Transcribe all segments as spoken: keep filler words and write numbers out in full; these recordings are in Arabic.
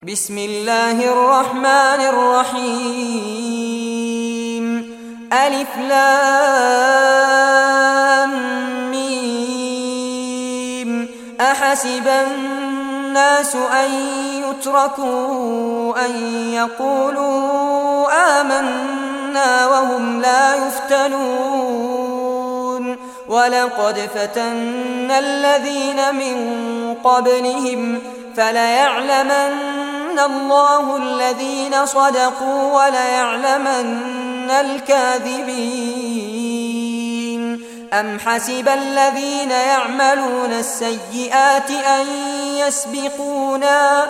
بسم الله الرحمن الرحيم. ألف لام ميم. أحسب الناس أن يتركوا أن يقولوا آمنا وهم لا يفتنون. ولقد فتنا الذين من قبلهم فليعلمن الله الذين صدقوا وليعلمن الكاذبين. أم حسب الذين يعملون السيئات أن يسبقونا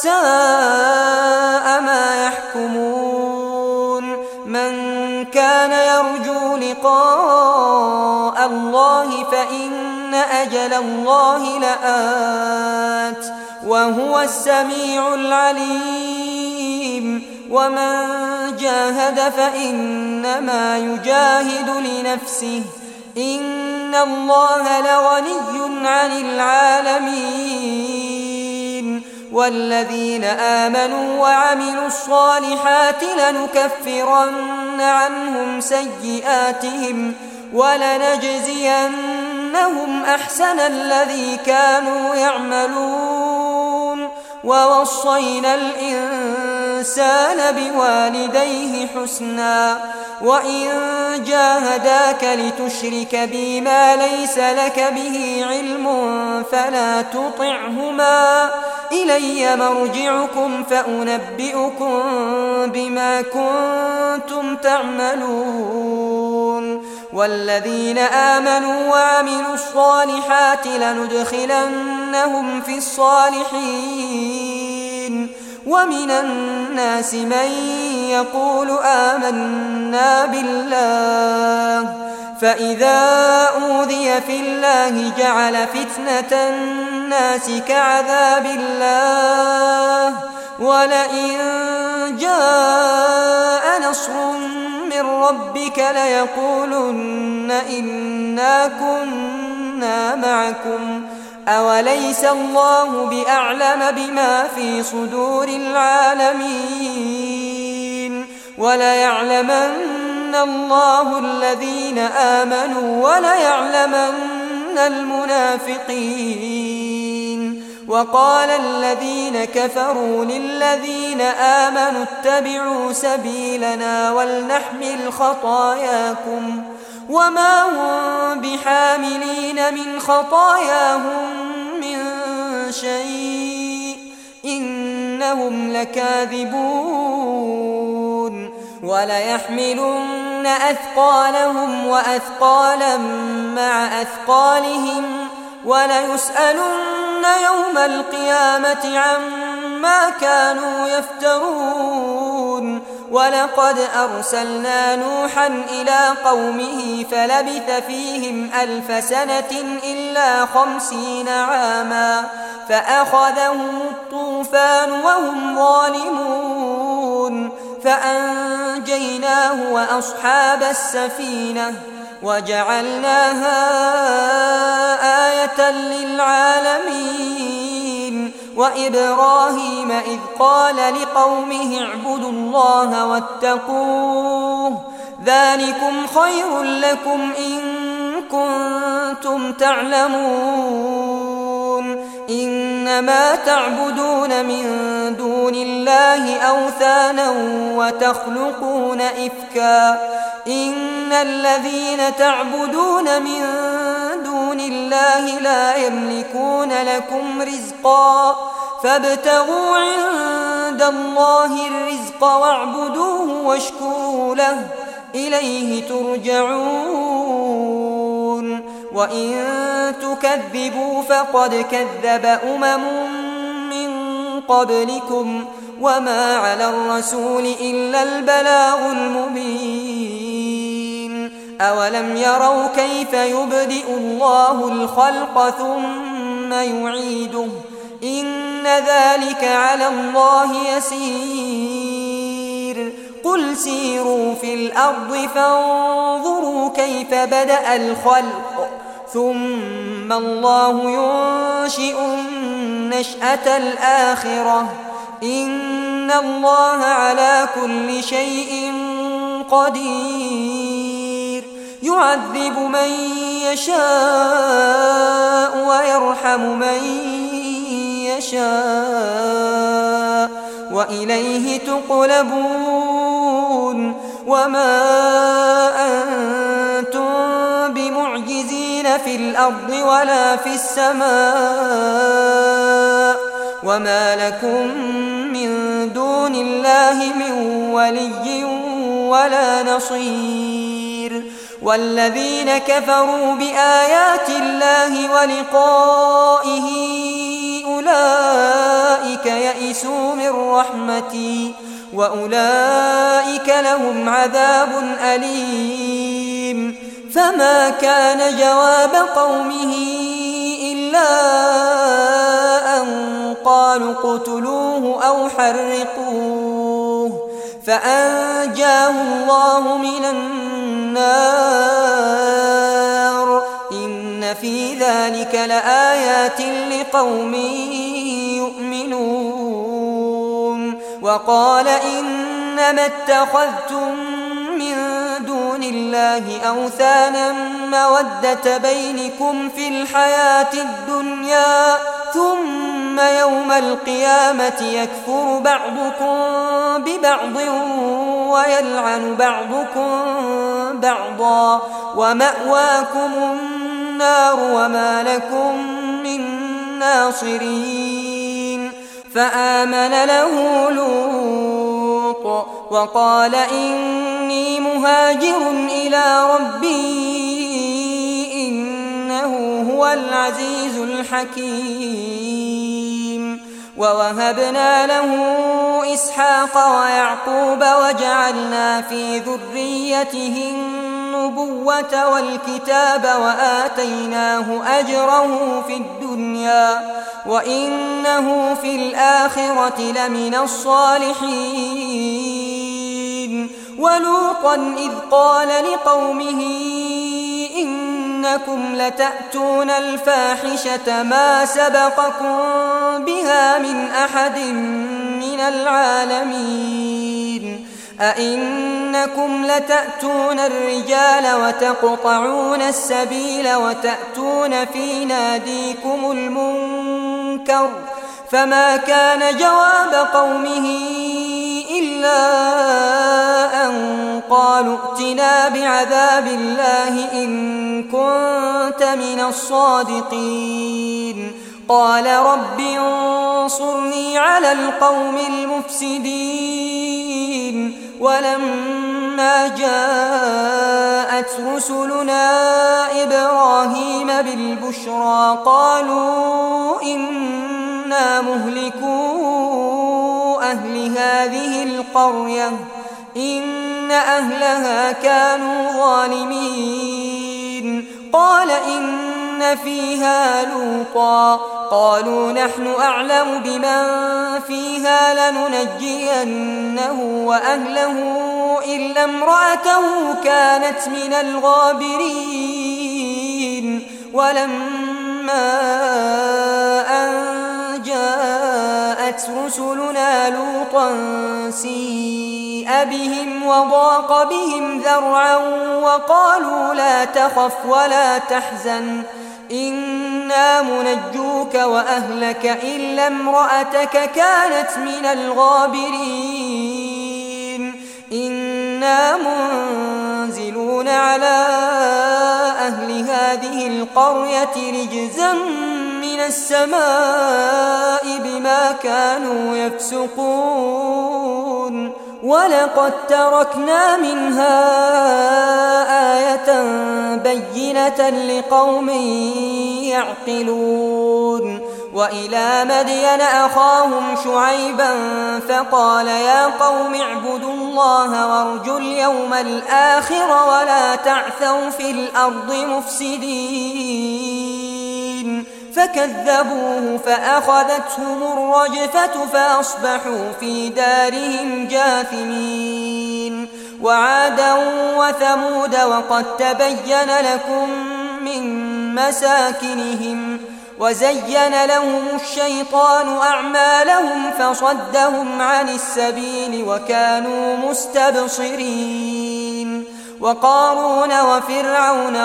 ساء ما يحكمون. من كان يرجو لقاء الله فإن أجل الله لآت وهو السميع العليم. ومن جاهد فإنما يجاهد لنفسه إن الله لغني عن العالمين. والذين آمنوا وعملوا الصالحات لنكفرن عنهم سيئاتهم ولنجزينهم أحسن الذي كانوا يعملون. ووصينا الإنسان بوالديه حسنا وإن جاهداك لتشرك بي ما ليس لك به علم فلا تطعهما إلي مرجعكم فأنبئكم بما كنتم تعملون. والذين آمنوا وعملوا الصالحات لندخلنهم في الصالحين. ومن الناس من يقول آمنا بالله فإذا أوذي في الله جعل فتنة الناس كعذاب الله ولئن جاء نصر من ربك ليقولن إنا كنا معكم أوليس الله بأعلم بما في صدور العالمين. وليعلمن الله الذين آمنوا وليعلمن المنافقين. وقال الذين كفروا للذين آمنوا اتبعوا سبيلنا ولنحمل خطاياكم وما هم بحاملين من خطاياهم من شيء إنهم لكاذبون. وليحملن أثقالهم وأثقالا مع أثقالهم وليسألن يوم القيامة عما كانوا يفترون. ولقد أرسلنا نوحا إلى قومه فلبث فيهم ألف سنة إلا خمسين عاما فأخذهم الطوفان وهم ظالمون فأنجيناه وأصحاب السفينة وجعلناها آية للعالمين. وإبراهيم إذ قال لقومه اعبدوا الله واتقوه ذلكم خير لكم إن كنتم تعلمون. إنما تعبدون من دون الله أوثانا وتخلقون إفكا إن الذين تعبدون من دون الله لا يملكون لكم رزقا فابتغوا عند الله الرزق واعبدوه واشكروا له إليه ترجعون. وإن تكذبوا فقد كذب أمم من قبلكم وما على الرسول إلا البلاغ المبين. أولم يروا كيف يبدئ الله الخلق ثم يعيده إن ذلك على الله يسير. قل سيروا في الأرض فانظروا كيف بدأ الخلق ثم الله ينشئ النشأة الآخرة إن الله على كل شيء قدير يعذب من يشاء ويرحم من يشاء وإليه تقلبون وما أنتم بمعجزين في الأرض ولا في السماء وما لكم من دون الله من ولي ولا نصير والذين كفروا بآيات الله ولقائه أولئك يئسوا من رحمتي وأولئك لهم عذاب أليم فما كان جواب قومه إلا أن قالوا اقتلوه أو حرقوه فأنجاه الله من النار إن في ذلك لآيات لقوم يؤمنون وقال إنما اتخذتم من دون الله أوثانا مودة بينكم في الحياة الدنيا ثم يوم القيامة يكفر بعضكم ببعض ويلعن بعضكم بعضا ومأواكم النار وما لكم من ناصرين فآمن له لوط وقال إني مهاجر إلى ربي إنه هو العزيز الحكيم ووهبنا له إسحاق ويعقوب وجعلنا في ذريته النبوة والكتاب وآتيناه أجره في الدنيا وإنه في الآخرة لمن الصالحين ولوطا إذ قال لقومه إنكم لتأتون الفاحشة ما سبقكم بها من أحد من العالمين أئنكم لتأتون الرجال وتقطعون السبيل وتأتون في ناديكم المنكر فما كان جواب قومه إلا أن قالوا ائتنا بعذاب الله إن كنت من الصادقين قال رب انصرني على القوم المفسدين ولما جاءت رسلنا إبراهيم بالبشرى قالوا إنا مهلكو أهل هذه القرية إن أهلها كانوا ظالمين قال إن فيها لوطا قالوا نحن أعلم بمن فيها لننجينه وأهله إلا امرأته كانت من الغابرين ولما أن جاءت رسلنا لوطا سيء بهم وضاق بهم ذرعا وقالوا لا تخف ولا تحزن إنا منجوك وأهلك إلا امرأتك كانت من الغابرين إنا منزلون على أهل هذه القرية رجزا من السماء بما كانوا يفسقون ولقد تركنا منها آية بينة لقوم يعقلون وإلى مدين أخاهم شعيبا فقال يا قوم اعبدوا الله وارجوا اليوم الآخر ولا تعثوا في الأرض مفسدين فكذبوه فأخذتهم الرجفة فأصبحوا في دارهم جاثمين وعادا وثمود وقد تبين لكم من مساكنهم وزين لهم الشيطان أعمالهم فصدهم عن السبيل وكانوا مستبصرين وقارون وفرعون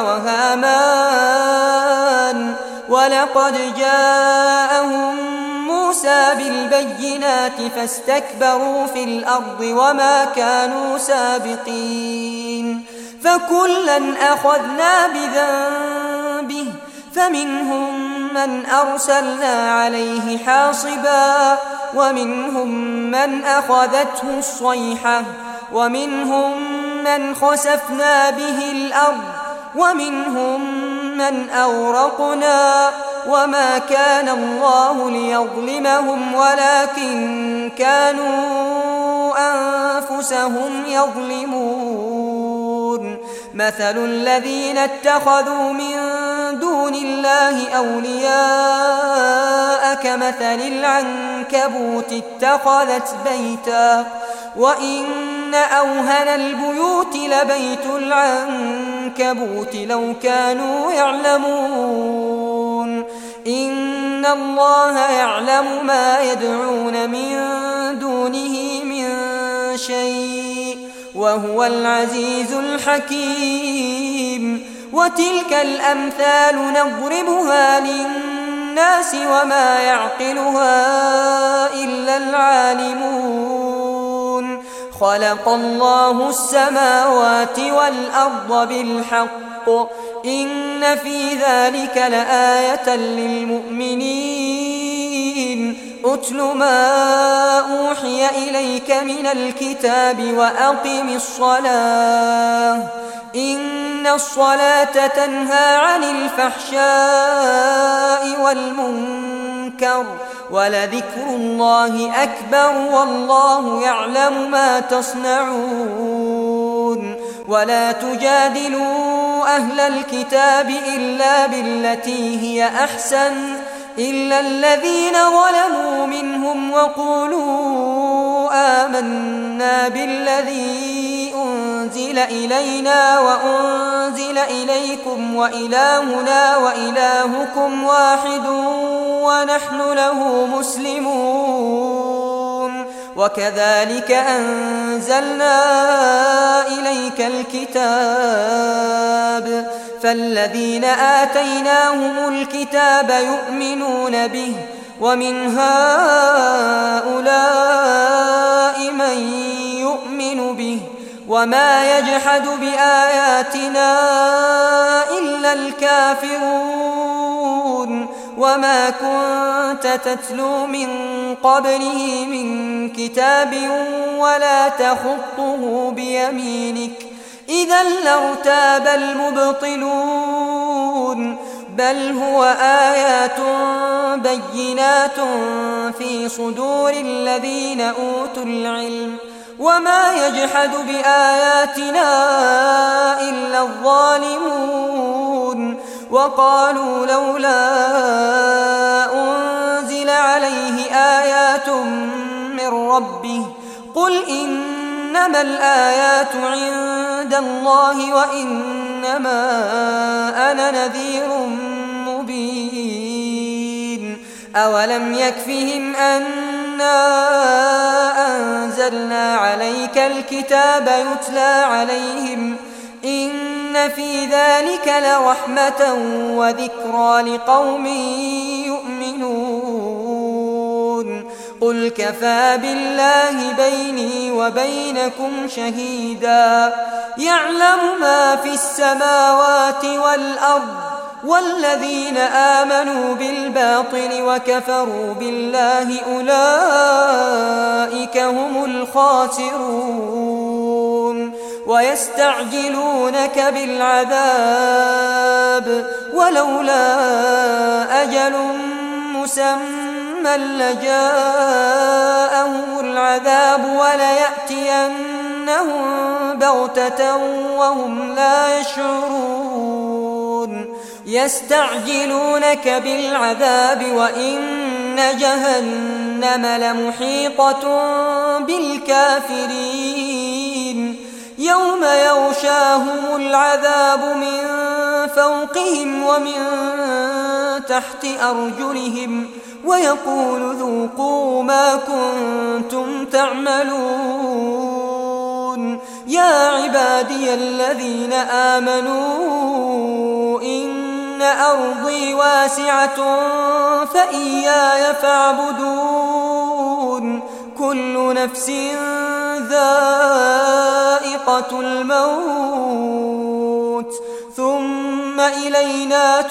وهامان ولقد جاءهم موسى بالبينات فاستكبروا في الأرض وما كانوا سابقين فكلا أخذنا بذنبه فمنهم من أرسلنا عليه حاصبا ومنهم من أخذته الصيحة ومنهم من خسفنا به الأرض ومنهم من أورقنا وما كان الله ليظلمهم ولكن كانوا أنفسهم يظلمون مثل الذين اتخذوا من دون الله أولياء كمثل العنكبوت اتخذت بيتا وإن أوهن البيوت لبيت العنكبوت لو كانوا يعلمون إن الله يعلم ما يدعون من دونه من شيء وهو العزيز الحكيم وتلك الأمثال نضربها للناس وما يعقلها إلا العالمون خلق الله السماوات والأرض بالحق إن في ذلك لآية للمؤمنين أتل ما أوحي إليك من الكتاب وأقم الصلاة إن الصلاة تنهى عن الفحشاء والمنكر ولذكر الله أكبر والله يعلم ما تصنعون ولا تجادلوا أهل الكتاب إلا بالتي هي أحسن إلا الذين ظلموا منهم وقولوا آمنا بالذي أنزل إلينا وأنزل إليكم وإلهنا وإلهكم واحد ونحن له مسلمون وكذلك أنزلنا إليك الكتاب فالذين آتيناهم الكتاب يؤمنون به ومن هؤلاء من يؤمن به وما يجحد بآياتنا إلا الكافرون وما كنت تتلو من قبله من كتاب ولا تخطه بيمينك إذا لارتاب المبطلون بل هو آيات بينات في صدور الذين أوتوا العلم وما يجحد بآياتنا إلا الظالمون وقالوا لولا أنزل عليه آيات من ربه قل إنما الآيات عند الله وإنما أنا نذير مبين أولم يكفهم أنا أنزلنا عليك الكتاب يتلى عليهم إن في ذلك لرحمة وذكرى لقوم يؤمنون قل كفى بالله بيني وبينكم شهيدا يعلم ما في السماوات والأرض والذين آمنوا بالباطل وكفروا بالله أولئك هم الخاسرون ويستعجلونك بالعذاب ولولا أجل مسمى لجاءهم العذاب وليأتينهم بغتة وهم لا يشعرون يستعجلونك بالعذاب وإن جهنم لمحيطة بالكافرين يوم يغشاهم العذاب من فوقهم ومن تحت أرجلهم ويقول ذوقوا ما كنتم تعملون. يا عبادي الذين آمنوا إن أرضي واسعة فإياي فاعبدون. كل نفس ذائقة الموت ثم إلينا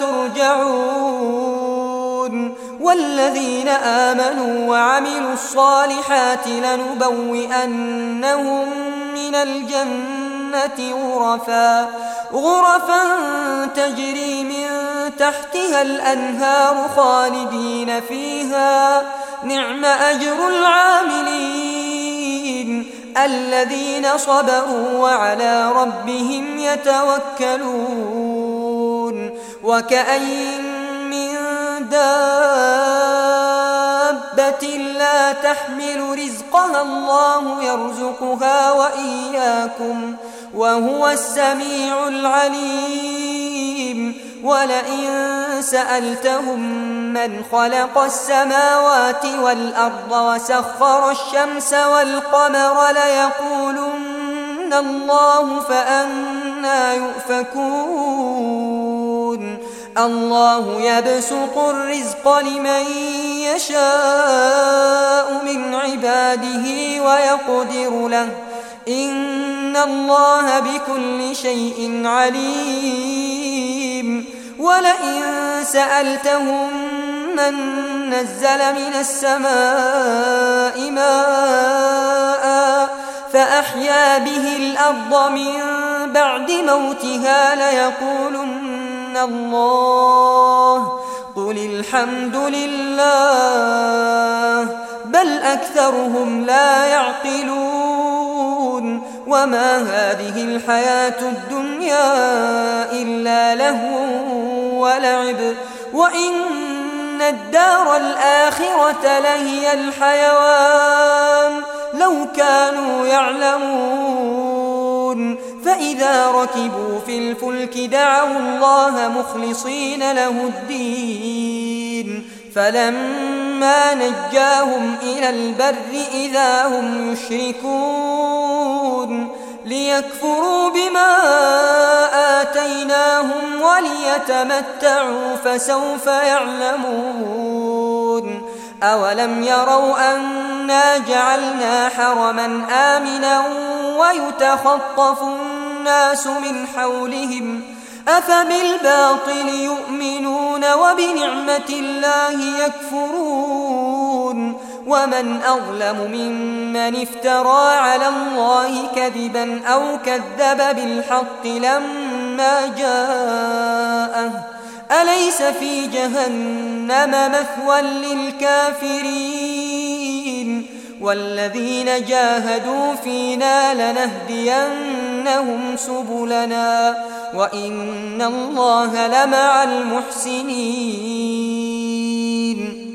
ترجعون. والذين آمنوا وعملوا الصالحات لنبوئنهم من الجنة غرفا غرفا تجري من تحتها الأنهار خالدين فيها. نعم أجر العاملين الذين صبروا وعلى ربهم يتوكلون. وكأين من دابة لا تحمل رزقها الله يرزقها وإياكم وهو السميع العليم. ولئن سألتهم من خلق السماوات والأرض وسخر الشمس والقمر ليقولن الله فأنى يؤفكون. الله يبسط الرزق لمن يشاء من عباده ويقدر له إن الله بكل شيء عليم. ولئن سألتهم من نزل من السماء ماء فأحيا به الأرض من بعد موتها ليقولن الله قل الحمد لله بل أكثرهم لا يعقلون. وما هذه الحياة الدنيا إلا لهو ولعب وإن الدار الآخرة لهي الحيوان لو كانوا يعلمون. فإذا ركبوا في الفلك دعوا الله مخلصين له الدين فلما نجاهم إلى البر إذا هم يشركون. ليكفروا بما آتيناهم وليتمتعوا فسوف يعلمون. أولم يروا أنا جعلنا حرما آمنا ويتخطف الناس من حولهم أفبالباطل يؤمنون وبنعمة الله يكفرون. ومن أظلم ممن افترى على الله كذبا أو كذب بالحق لما جاءه أليس في جهنم مثوى للكافرين. والذين جاهدوا فينا لنهدينهم سبلنا وإن الله لمع المحسنين.